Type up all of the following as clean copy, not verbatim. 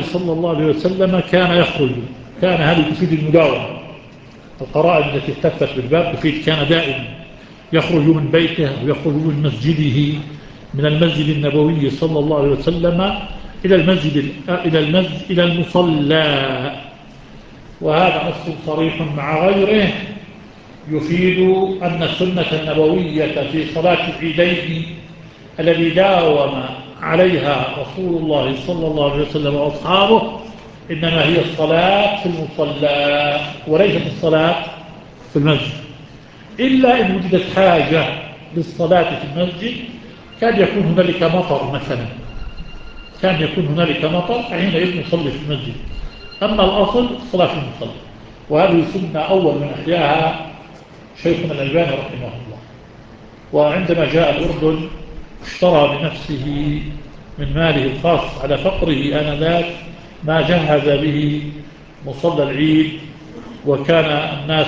الله صلى الله عليه وسلم كان يخرج، كان هذه تفيد المداومة، القرائن التي احتفت بالباب تفيد كان دائما يخرج من بيته ويخرج من مسجده، من المسجد النبوي صلى الله عليه وسلم إلى المصلى. وهذا نص صريح مع غيره يفيد أن السنة النبوية في صلاة العيدين الذي داوم عليها رسول الله صلى الله عليه وسلم وأصحابه إنما هي الصلاة في المصلى وليست الصلاة في المسجد، إلا إن وجدت حاجة للصلاة في المسجد، كان يكون هنالك مطر مثلا، كان يكون هنالك مطر فحينئذ نصلي في المسجد، أما الأصل الصلاة في المصلى. وهذه سنة أول من أحياها شيخنا الألباني رحمه الله. وعندما جاء الأردن اشترى بنفسه من ماله الخاص على فقره آنذاك ما جهز به مصلى العيد، وكان الناس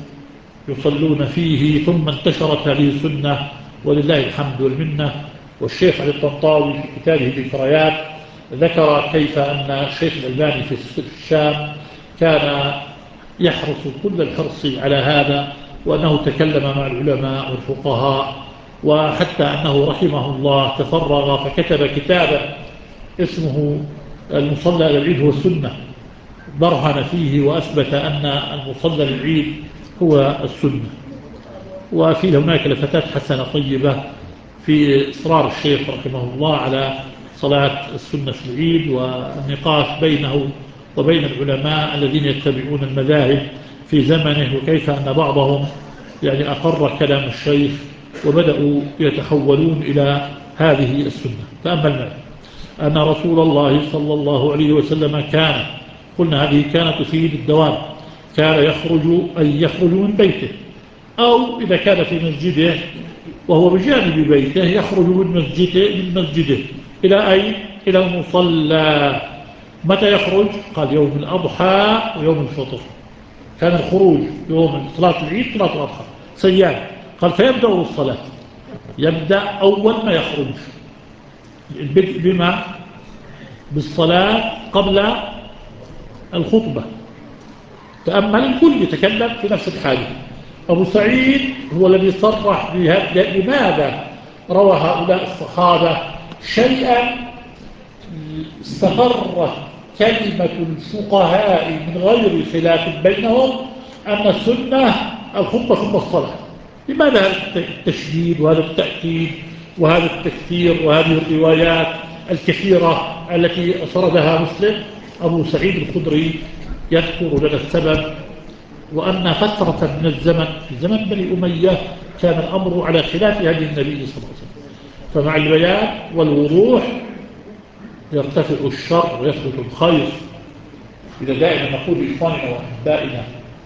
يصلون فيه، ثم انتشرت هذه السنة ولله الحمد والمنة. والشيخ علي الطنطاوي في كتابه ذكريات ذكر كيف أن الشيخ الألباني في الشام كان يحرص كل الحرص على هذا، وأنه تكلم مع العلماء والفقهاء، وحتى أنه رحمه الله تفرغ فكتب كتابا اسمه المصلى للعيد هو السنة، برهن فيه وأثبت أن المصلى للعيد هو السنة. وفي هناك لفتات حسنة طيبة في إصرار الشيخ رحمه الله على صلاة السنة في العيد، والنقاش بينه وبين العلماء الذين يتبعون المذاهب في زمنه، وكيف أن بعضهم يعني أقر كلام الشيخ وبدأوا يتحولون إلى هذه السنة. تأملنا أن رسول الله صلى الله عليه وسلم كان، قلنا هذه كانت تفيد الدوام، كان يخرج من بيته، أو إذا كان في مسجده وهو بجانب بيته يخرج من مسجده إلى أين؟ إلى المصلى. متى يخرج؟ قال يوم الأضحى ويوم الفطر، كان الخروج يوم صلاة العيد صلاة الأضحى سيان. قال فيبدأ الصلاة، يبدأ أول ما يخرج البدء بما؟ بالصلاة قبل الخطبة. تأمل الكل يتكلم في نفس الحاجة. أبو سعيد هو الذي صرح بهذا. لماذا روى هؤلاء الصحابة شيئا استقرت كلمة الفقهاء من غير خلاف بينهم أن السنة الخطبة ثم الصلاة؟ لماذا هذا التشديد وهذا التأكيد وهذا التكثير وهذه الروايات الكثيرة التي أسردها مسلم؟ أبو سعيد الخدري يذكر لنا السبب، وأن فترة من الزمن في زمن بني أمية كان الأمر على خلاف هدي النبي صلى الله عليه وسلم، فمع البيان والوضوح يرتفع الشر ويثبت الخير. إذا دائما نقول لإخواننا وأحبائنا،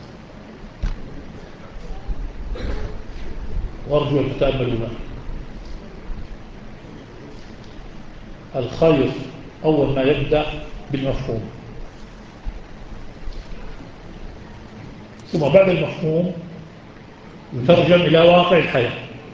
وأرجو أن تتأملوا معي، الخير أول ما يبدأ بالمفهوم، ثم بعد المفهوم يترجم إلى واقع الحياة.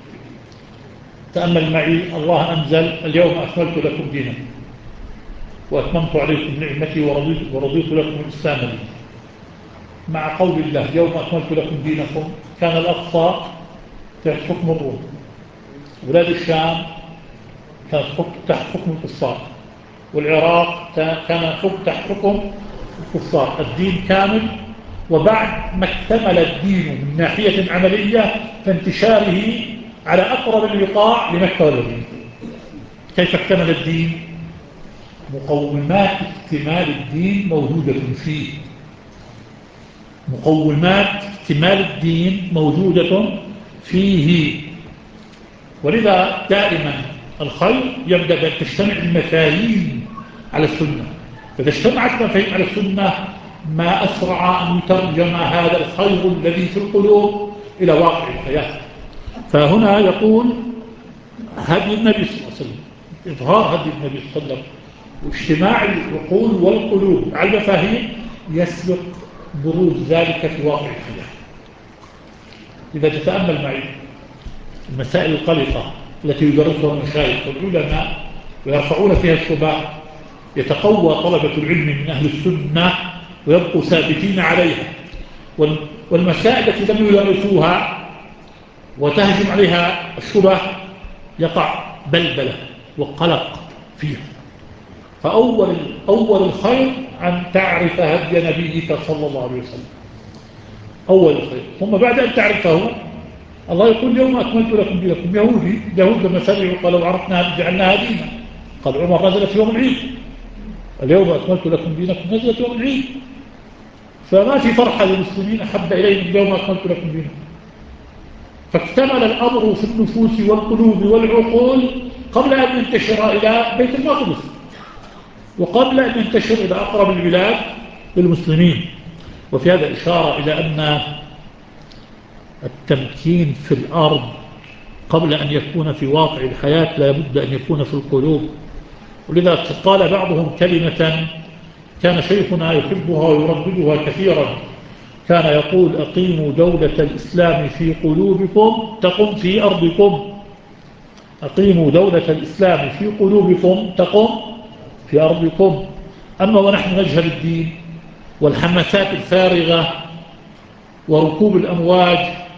تأمل معي، الله أنزل اليوم أكملت لكم دينكم وأتممت عليكم نعمتي ورضيت لكم الإسلام دينا. مع قول الله اليوم أكملت لكم دينكم، كان الأقصى تحت حكم الروم، بلاد الشام كانت تحت حكم الكفار، والعراق كان تحت حكم الكفار. الدين كامل، وبعد ما اكتمل الدين من ناحية عملية فانتشاره على أقرب البقاع لمكة والمدينة. كيف اكتمل الدين؟ مقومات اكتمال الدين موجودة فيه، مقومات اكتمال الدين موجودة فيه. ولذا دائما الخير يبدأ بأن تجتمع المفاهيم على السنة، فإذا اجتمعت مفاهيم على السنة ما أسرع أن يترجم هذا الخير الذي في القلوب إلى واقع الحياة. فهنا يقول هدي النبي صلى الله عليه وسلم، إظهار هدي النبي صلى الله عليه وسلم واجتماع العقول والقلوب على المفاهيم يسبق بروز ذلك في واقع الحياة. إذا تتأمل معي المسائل القلقة التي يدرسها المشايخ والعلماء ويرفعون فيها الشبهات، يتقوى طلبة العلم من أهل السنة ويبقوا ثابتين عليها، والمسائل التي لم يدرسوها وتهجم عليها الشبه يقع بلبلة وقلق فيها. فأول الخير أن تعرف هدي نبيك صلى الله عليه وسلم، أول الخير. ثم بعد أن تعرفه الله يقول اليوم أكملت لكم دينكم. يهود لما سمعوا قالوا عرفنا جعلناها دينا. قال عمر نزلت يوم العيد، اليوم أكملت لكم دينكم نزلت يوم العيد. فما في فرحة للمسلمين أحب إليهم اليوم أكملت لكم دينكم. فاكتمل الأمر في النفوس والقلوب والعقول قبل أن ينتشر إلى بيت المقدس وقبل أن ينتشر إلى أقرب البلاد للمسلمين. وفي هذا إشارة إلى أن التمكين في الأرض قبل أن يكون في واقع الحياة لا بد أن يكون في القلوب. ولذا قال بعضهم كلمة كان شيخنا يحبها ويرددها كثيرا، كان يقول أقيموا دولة الإسلام في قلوبكم تقم في أرضكم. أقيموا دولة الإسلام في قلوبكم تقم في أرضكم. أما ونحن نجهل الدين والحماسات الفارغة وركوب الأمواج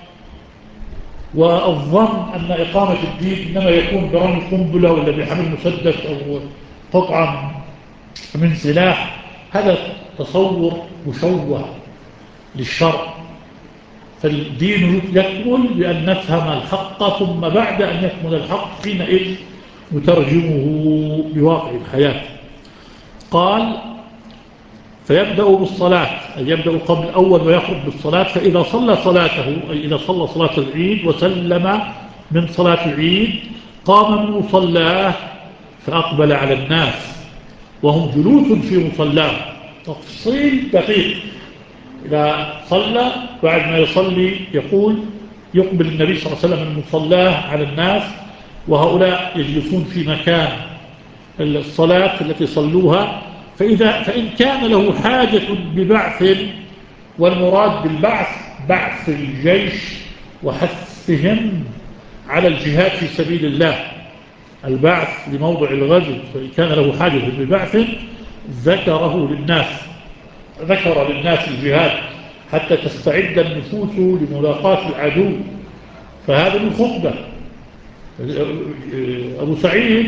والظن أن إقامة الدين إنما يكون برمي قنبلة ولا بحمل مسدس أو قطعة من سلاح، هذا تصور مشوه للشرع. فالدين يكمل بأن نفهم الحق، ثم بعد أن يكمل الحق حينئذ نترجمه بواقع الحياة. قال فيبدأ بالصلاة، أي يبدأ قبل أول ما يخرج بالصلاة. فإذا صلى صلاته، أي إذا صلى صلاة العيد وسلم من صلاة العيد قام من مصلاه فأقبل على الناس وهم جلوس في مصلاه. تفصيل دقيق. إذا صلى بعد ما يصلي يقبل النبي صلى الله عليه وسلم من مصلاه على الناس، وهؤلاء يجلسون في مكان الصلاة التي صلوها. فإن كان له حاجة ببعث، والمراد بالبعث بعث الجيش وحثهم على الجهاد في سبيل الله، البعث لموضع الغزو. فإن كان له حاجة ببعث ذكر للناس الجهاد حتى تستعد النفوس لملاقاة العدو. فهذا من خطبة. أبو سعيد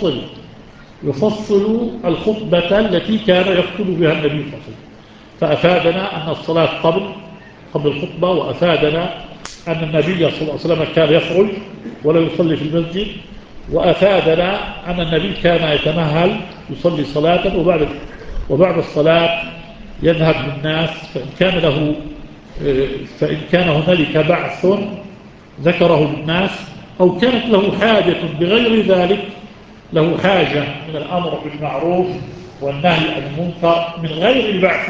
يفصل الخطبة التي كان يخطب بها النبي صلى الله عليه وسلم، فأفادنا أن الصلاة قبل الخطبة، وأفادنا أن النبي صلى الله عليه وسلم كان يخرج ولا يصلي في المسجد، وأفادنا أن النبي كان يتمهل يصلي صلاة وبعد الصلاة يذهب للناس. فإن كان هنالك بعث ذكره للناس، أو كانت له حاجة بغير ذلك، له حاجة من الأمر بالمعروف والنهي عن المنكر من غير البعث،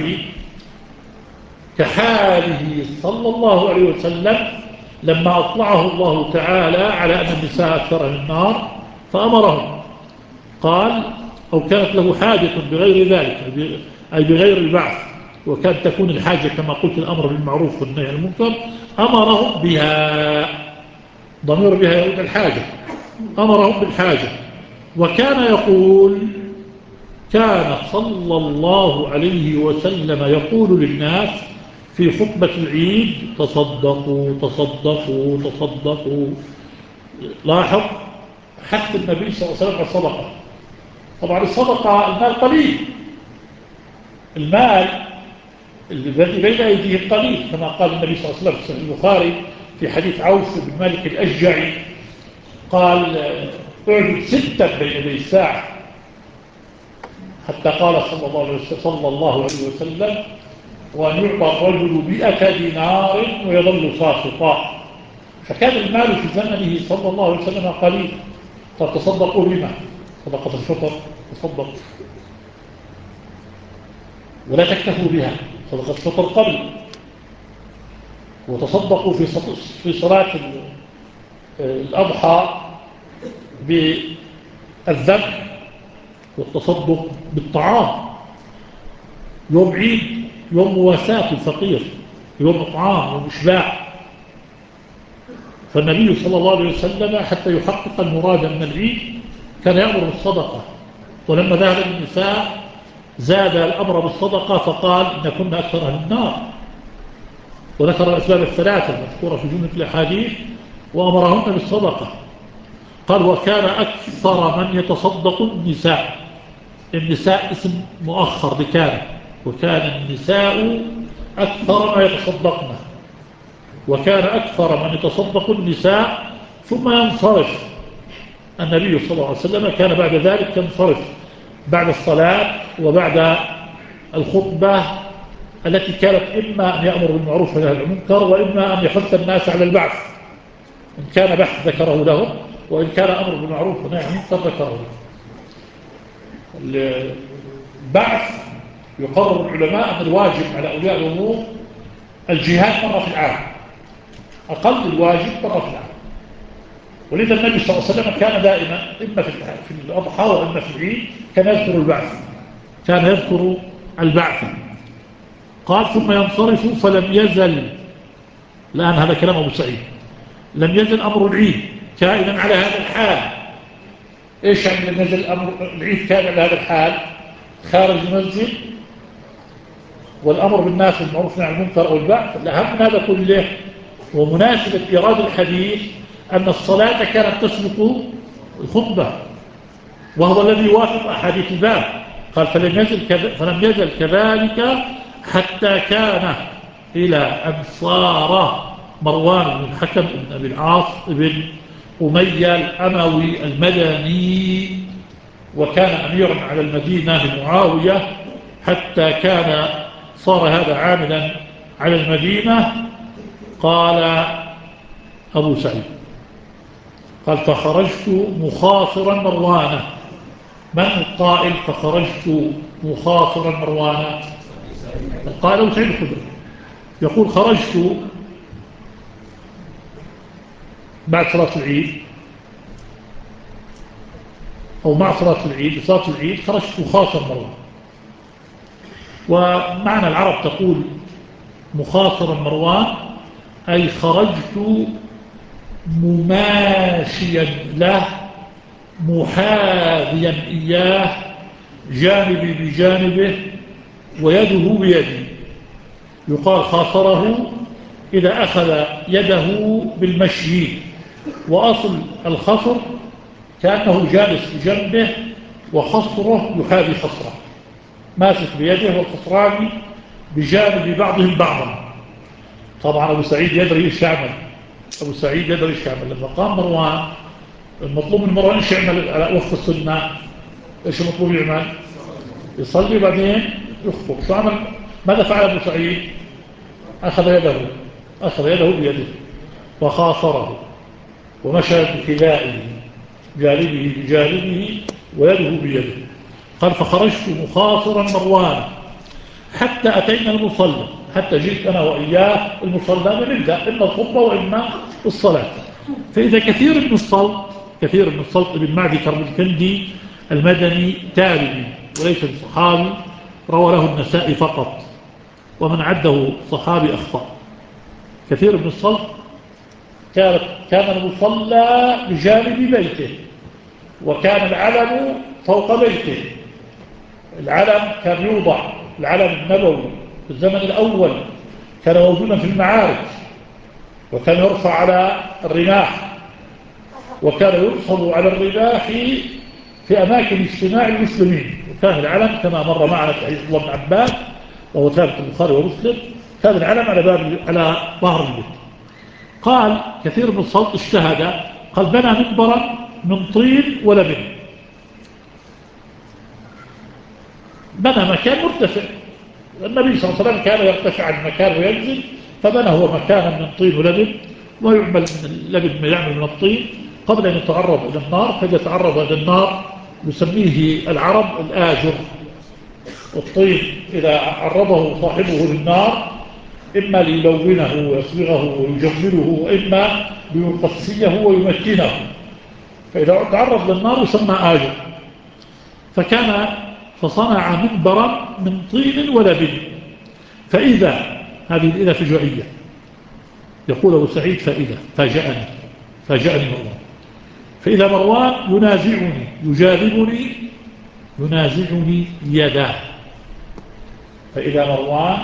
كحاله صلى الله عليه وسلم لما أطلعه الله تعالى على أن النساء أكثر النار فأمرهم. قال أو كانت له حاجة بغير ذلك، أي بغير البعث، وكانت تكون الحاجة كما قلت الأمر بالمعروف والنهي عن المنكر، أمرهم بها. ضمير بها يعود الحاجة، أمرهم بالحاجة. وكان يقول، كان صلى الله عليه وسلم يقول للناس في خطبة العيد تصدقوا تصدقوا تصدقوا. لاحظ حث النبي صلى الله عليه وسلم على الصدقة. طبعا الصدقة المال قليل، المال الذي بين أيديه قليل، كما قال النبي صلى الله عليه وسلم في صحيح البخاري في حديث عوف بن مالك الأشجعي قال اعدد 6 بين يدي الساعة، حتى قال صلى الله عليه وسلم وأن يعطى الرجل 100 دينار ويظل ساخطا. فكان المال في زمنه صلى الله عليه وسلم قليل. فتصدقوا بما صدقة الفطر، تصدقوا ولا تكتفوا بها، صدقة الفطر قبل، وتصدقوا في صلاة الأضحى بالذبح، والتصدق بالطعام، يوم عيد، يوم مواساة الفقير، يوم إطعام، يوم إشباع. فالنبي صلى الله عليه وسلم حتى يحقق المراد من العيد كان يأمر بالصدقة، ولما ذهب النساء زاد الأمر بالصدقة فقال إن كنا أكثر أهل النار، وذكر الأسباب الثلاثة المذكورة في جملة الأحاديث وأمرهن بالصدقة. قال وكان أكثر من يتصدق النساء. النساء اسم مؤخر لكان، وكان النساء أكثر ما يتصدقن، وكان أكثر من يتصدق النساء ثم ينصرف. النبي صلى الله عليه وسلم كان بعد ذلك ينصرف بعد الصلاة وبعد الخطبة التي كانت إما أن يأمر بالمعروف ونهى عن المنكر، وإما أن يحث الناس على البعث، إن كان بحث ذكره لهم، وإن كان أمر بالمعروف ونهى عن المنكر ذكره لهم. البعث يقرر العلماء أن الواجب على أولياء الأمور الجهاد مرة في العام، أقل الواجب مرة في العام. ولذا النبي صلى الله عليه وسلم كان دائما إما في الأضحى وإما في العيد كان يذكر البعث، كان يذكر البعث. قال ثم ينصرف فلم يزل، الآن هذا كلام أبو سعيد، لم يزل أمر العيد كائنا على هذا الحال. إيش يعني لم يزل أمر العيد كائنا على هذا الحال؟ خارج المسجد والأمر بالناس بالمعروف والنهي عن المنكر أو البعث. الأهم من هذا كله ومناسبة إيراد الحديث أن الصلاة كانت تسبق الخطبة، وهو الذي يوافق أحاديث الباب. قال فلم يزل كذلك حتى كان إلى أن صار مروان بن الحكم بن أبي العاص بن أمية الأموي المدني، وكان أميرا على المدينة لمعاوية، حتى كان صار هذا عاملا على المدينة. قال أبو سعيد قال فخرجت مخاصرا مروانة. من القائل فخرجت مخاصرا مروانة؟ قال أبو سعيد الخدري، يقول خرجت بعد صلاة العيد أو مع صلاة العيد، صلاة العيد خرجت مخاصر مروان. ومعنى العرب تقول مخاصرا مروان أي خرجت مماشيا له محاذيا إياه، جانبي بجانبه ويده بيدي. يقال خاصره إذا أخذ يده بالمشي، وأصل الخصر كأنه جالس بجنبه وخصره يحاذي خصره، ماسك بيده والخصران بجانب بعضهم بعضا. طبعا أبو سعيد يدري إيش يعمل، أبو سعيد يدري إيش يعمل. لما قام مروان المطلوب من مروان إيش يعمل على وفق السنة؟ إيش المطلوب يعمل؟ يصلي بعدين يخطب. شو عمل؟ ماذا فعل أبو سعيد؟ أخذ يده بيده وخاصره ومشى بكلائه، جانبه بجانبه ويده بيده. قال فخرجت مخاصرا مروان حتى أتينا المصلى، حتى جئت أنا وإياه المصلى، نبدأ إما الخطبة وإما الصلاة. فإذا كثير من الصلت بن معدي كرب الكندي المدني تابعي وليس بصحابي، روى له النسائي فقط، ومن عده صحابي أخطأ. كثير من الصلت كان المصلى بجانب بيته، وكان العلم فوق بيته. العلم كان يوضع، العلم النبوي في الزمن الأول كان موجودا في المعارك، وكان يرفع على الرماح، وكان يرصد على الرماح في أماكن اجتماع المسلمين. وكان العلم كما مر معنا في حديث الله بن عباس وهو ثابت البخاري ومسلم، كان العلم على ظهر البيت. قال كثير من الصوت اجتهد، قال بنى منبرا من طين ولبن، بنى مكان مرتفع. النبي صلى الله عليه وسلم كان يرتفع عن المكان وينزل، فبنى هو مكانا من طين ولبن، ويعمل من اللبن يعمل من الطين قبل أن يتعرض إلى النار. فإذا تعرض إلى النار يسميه العرب الآجر. الطين إذا عرضه صاحبه للنار إما ليلونه ويصبغه ويجمله، وإما ليقصيه ويمكنه، فإذا تعرض للنار يسمى آجر. فصنع منبرا من طين ولبن. فإذا هذه الإذا فجائية، يقول أبو سعيد فإذا فاجأني مروان، فإذا مروان ينازعني يجاذبني ينازعني يده. فإذا مروان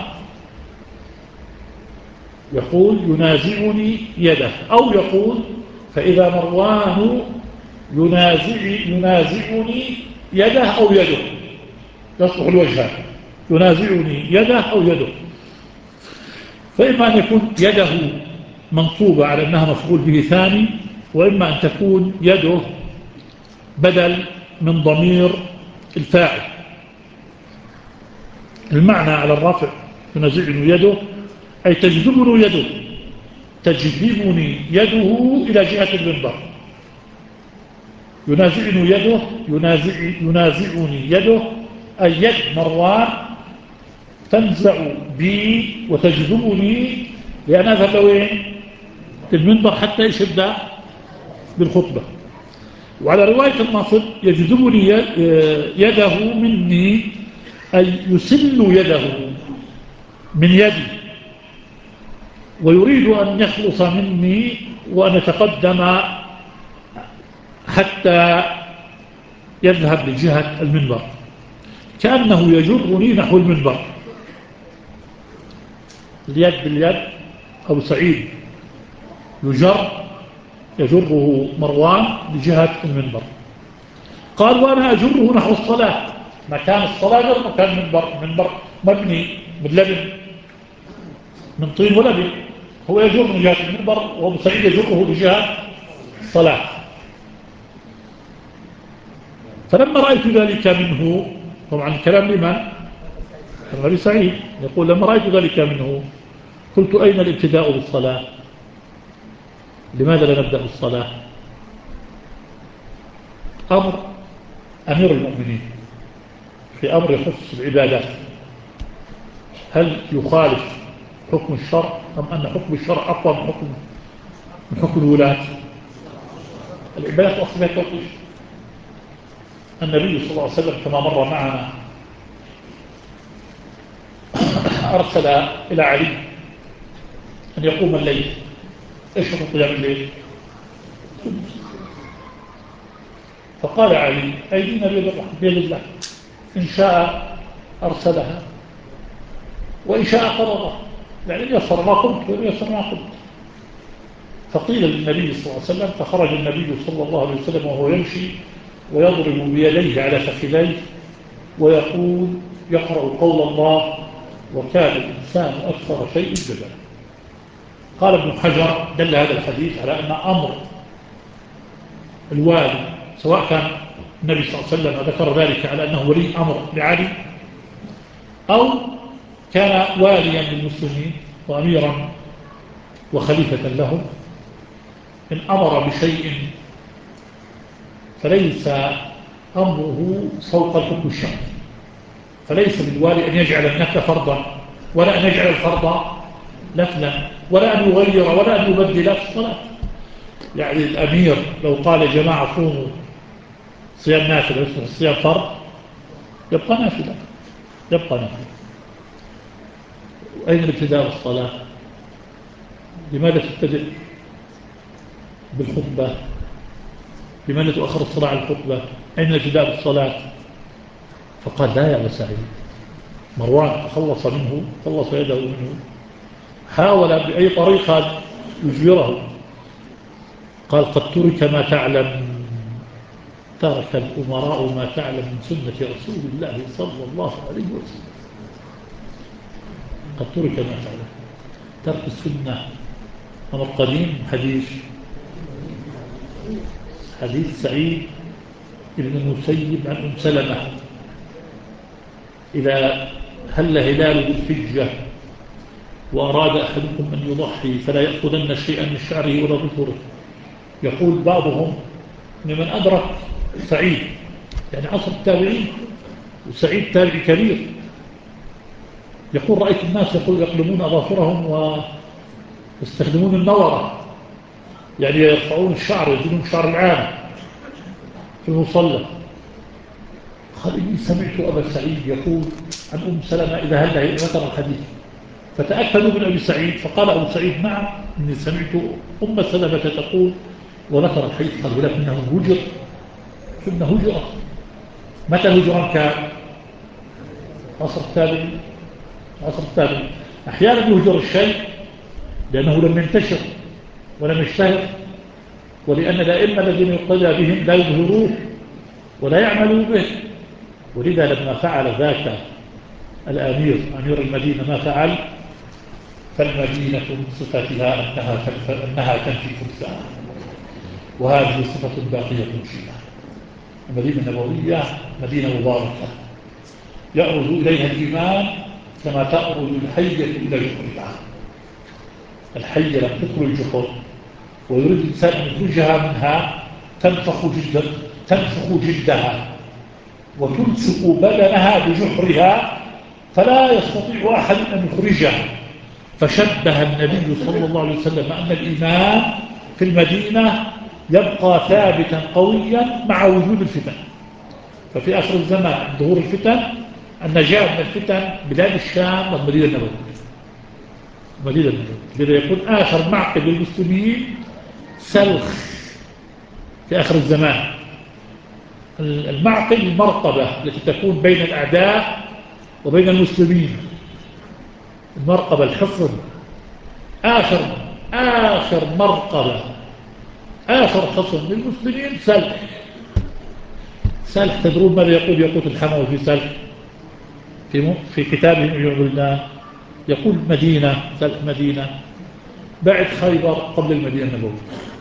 يقول ينازعني يده، أو يقول فإذا مروان ينازعني يده أو يده، يصلح الوجهان، ينازعني يده أو يده. فإما أن يكون يده منصوبة على أنها مفعول به ثاني، وإما أن تكون يده بدل من ضمير الفاعل. المعنى على الرفع ينازعني يده أي تجذبني يده، تجذبني يده إلى جهة المنبر. ينازعني يده، ينازعني يده أي يد مروان تنزع بي وتجذبني لأن أذهب لوين؟ المنبر حتى يشد بالخطبة. وعلى رواية النصب يجذبني يده مني أي يسل يده من يدي، ويريد أن يخلص مني وأن يتقدم حتى يذهب لجهة المنبر، كأنه يجرني نحو المنبر. اليد باليد، أبو سعيد يجره مروان لجهة المنبر. قال وأنا أجره نحو الصلاة، مكان الصلاة غير مكان منبر مبني من لبن، من طين ولبن. هو يجره لجهة المنبر وأبو سعيد يجره لجهة الصلاة. فلما رأيت ذلك منه، طبعا الكلام لمن؟ النبي سعيد يقول لما رأيت ذلك منه قلت أين الابتداء بالصلاة؟ لماذا لا نبدأ بالصلاة؟ أمر أمير المؤمنين في أمر يخص العبادات، هل يخالف حكم الشرع أم أن حكم الشرع أقوى من حكم الولاة؟ العبادات أصلها توقيف. النبي صلى الله عليه وسلم كما مر معنا أرسل إلى علي أن يقوم الليل. إيش هو قيام الليل؟ فقال علي أيدينا بيد الله، إن شاء أرسلها وإن شاء قررها، يعني يسر ما قلت ويسر ما قلت. فقيل للنبي صلى الله عليه وسلم، فخرج النبي صلى الله عليه وسلم وهو يمشي ويضرب بيديه على فخذيه ويقول يقرأ قول الله وكان الإنسان أكثر شيء جدلا. قال ابن حجر دل هذا الحديث على أن أمر الوالي، سواء كان النبي صلى الله عليه وسلم ذكر ذلك على أنه ولي أمر لعلي أو كان واليا للمسلمين وأميرا وخليفة لهم، إن أمر بشيء فليس أمره فوق الحكم الشرعي. فليس بالوالي أن يجعل النفل فرضا، ولا أن يجعل الفرض نفلا، ولا أن يغير، ولا أن يبدل في الصلاة. يعني الأمير لو قال يا جماعة صوموا صيام نافلة يصبح الصيام فرض، يبقى نافلة، يبقى نافلة. أين الابتداء بالصلاة؟ لماذا تبتدئ بالخطبة؟ لماذا تؤخر الصلاة على الخطبة؟ أين الابتداء بالصلاة؟ فقال لا يا أبا سعيد. مروان تخلص منه، خلص يده منه، حاول بأي طريقة يجبره. قال قد ترك ما تعلم، ترك الأمراء ما تعلم من سنة رسول الله صلى الله عليه وسلم. قد ترك ما تعلم، ترك السنة. أمر قديم. حديث سعيد ابن المسيب عن أم سلمة إذا هل هلال بالحجة وأراد أحدكم أن يضحي فلا يأخذن شيئا من شعره ولا ظفره. يقول بعضهم لمن أدرك سعيد يعني عصر التابعين، وسعيد تابعي كبير، يقول رأيت الناس يقلمون أظافرهم ويستخدمون النورة، يعني يرفعون الشعر ويزيلون شعر العام في المصلى. قال إني سمعت أبا سعيد يقول عن أم سلمة إذا هل ذكر الحديث، فتأكدوا من أبي سعيد. فقال أبو سعيد نعم إني سمعت أم سلمة تقول، وذكر الحديث. قال ولكنه هجر، كنا هجرة. متى الهجران كان؟ عصر التابعين. عصر التابعين أحيانا يهجر الشيء لأنه لم ينتشر ولم يشتهر، ولأن الأئمة الذين يقتدى بهم لا يظهروه ولا يعملوا به. ولذا لما فعل ذاك الأمير أمير المدينة ما فعل، فالمدينة من صفتها أنها تنفي فرسها، وهذه صفة باقية فيها. المدينة النبوية مدينة مباركة يأرز إليها الإيمان كما تأرز الحية إلى جحرها. الحية لم تدخل الجحر ويريد الإنسان أن يخرجها منها تنفخ جلدها وتلصق بدنها بجحرها فلا يستطيع أحد أن يخرجها. فشبه النبي صلى الله عليه وسلم أن الإيمان في المدينة يبقى ثابتا قويا مع وجود الفتن. ففي آخر الزمان ظهور الفتن النجاة من الفتن بلاد الشام والمدينة النبوية. المدينة النبوية لذا يكون آخر معقد للمسلمين سلخ في آخر الزمان. المعقل المرقبة التي تكون بين الأعداء وبين المسلمين، المرقبة الحصن، آخر مرقبة، آخر حصن للمسلمين سلح. سلح تدرون ماذا يقول يقول الحموي في سلح في كتابه البلدان؟ يقول مدينة، سلح مدينة بعد خيبر قبل المدينة النبوية.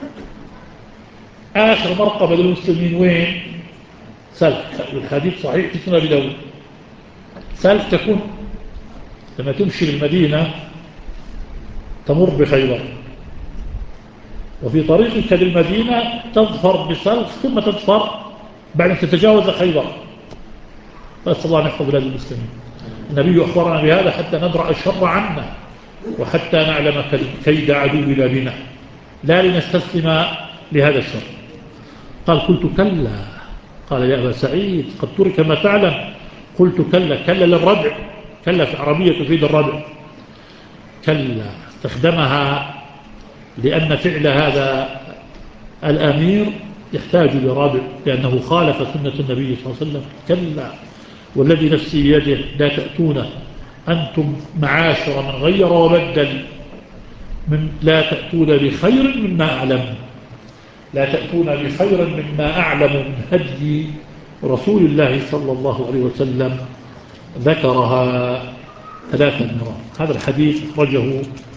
آخر مرقبة للمسلمين وين؟ سلح. الحديث صحيح في سنن أبي داود. سلح تكون لما تمشي للمدينة تمر بخيبر، وفي طريقك للمدينة تظفر بسلح ثم تظفر بعد أن تتجاوز خيبر. فأسأل الله أن يحفظ بلاد المسلمين. النبي أخبرنا بهذا حتى ندرأ الشر عنا وحتى نعلم كيد عدونا بنا، لا لنستسلم لهذا الشر. قال قلت كلا. قال يا أبا سعيد قد ترك ما تعلم. قلت كلا. كلا للردع، كلا في عربية تفيد الردع. كلا استخدمها لأن فعل هذا الأمير يحتاج لردع لأنه خالف سنة النبي صلى الله عليه وسلم. كلا والذي نفسي بيده لا تأتون أنتم معاشر من غير وبدل لا تأتون بخير مما أعلم، لا تأتون بخير مما أعلم من هدي رسول الله صلى الله عليه وسلم. ذكرها 3 مرات. هذا الحديث رجه